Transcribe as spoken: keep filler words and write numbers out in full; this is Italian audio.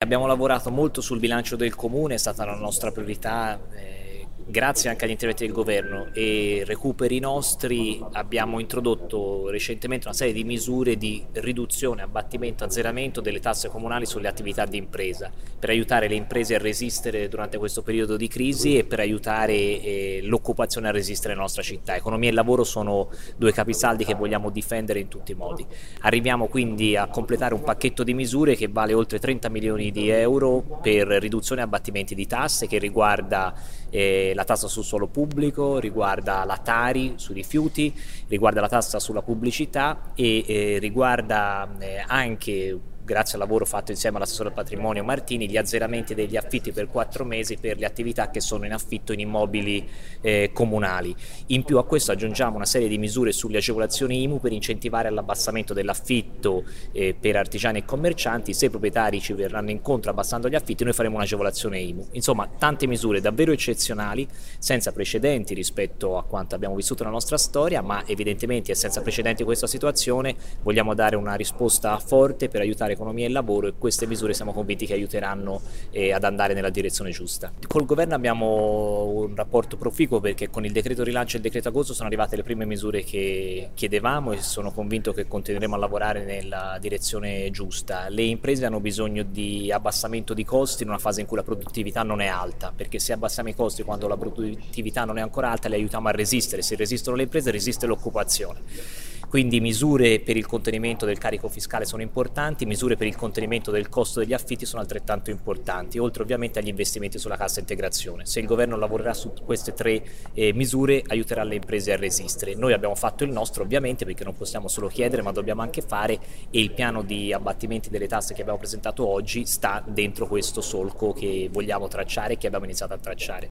abbiamo lavorato molto sul bilancio del comune, è stata la nostra priorità, eh, grazie anche agli interventi del governo e recuperi nostri. Abbiamo introdotto recentemente una serie di misure di riduzione, abbattimento, azzeramento delle tasse comunali sulle attività di impresa, per aiutare le imprese a resistere durante questo periodo di crisi e per aiutare eh, l'occupazione a resistere nella nostra città. Economia e lavoro sono due capisaldi che vogliamo difendere in tutti i modi. Arriviamo quindi a completare un pacchetto di misure che vale oltre trenta milioni di euro per riduzione e abbattimenti di tasse, che riguarda eh, la tassa sul suolo pubblico, riguarda la Tari sui rifiuti, riguarda la tassa sulla pubblicità e eh, riguarda eh, anche, grazie al lavoro fatto insieme all'assessore al patrimonio Martini, gli azzeramenti degli affitti per quattro mesi per le attività che sono in affitto in immobili eh, comunali. In più a questo aggiungiamo una serie di misure sulle agevolazioni I M U per incentivare l'abbassamento dell'affitto eh, per artigiani e commercianti. Se i proprietari ci verranno incontro abbassando gli affitti, noi faremo un'agevolazione I M U. Insomma, tante misure davvero eccezionali, senza precedenti rispetto a quanto abbiamo vissuto nella nostra storia, ma evidentemente senza precedenti in questa situazione vogliamo dare una risposta forte per aiutare economia e lavoro, e queste misure siamo convinti che aiuteranno eh, ad andare nella direzione giusta. Col governo abbiamo un rapporto proficuo, perché con il decreto rilancio e il decreto agosto sono arrivate le prime misure che chiedevamo e sono convinto che continueremo a lavorare nella direzione giusta. Le imprese hanno bisogno di abbassamento di costi in una fase in cui la produttività non è alta, perché se abbassiamo i costi quando la produttività non è ancora alta le aiutiamo a resistere. Se resistono le imprese resiste l'occupazione. Quindi misure per il contenimento del carico fiscale sono importanti, misure per il contenimento del costo degli affitti sono altrettanto importanti, oltre ovviamente agli investimenti sulla cassa integrazione. Se il governo lavorerà su queste tre eh, misure aiuterà le imprese a resistere. Noi abbiamo fatto il nostro ovviamente, perché non possiamo solo chiedere ma dobbiamo anche fare, e il piano di abbattimenti delle tasse che abbiamo presentato oggi sta dentro questo solco che vogliamo tracciare e che abbiamo iniziato a tracciare.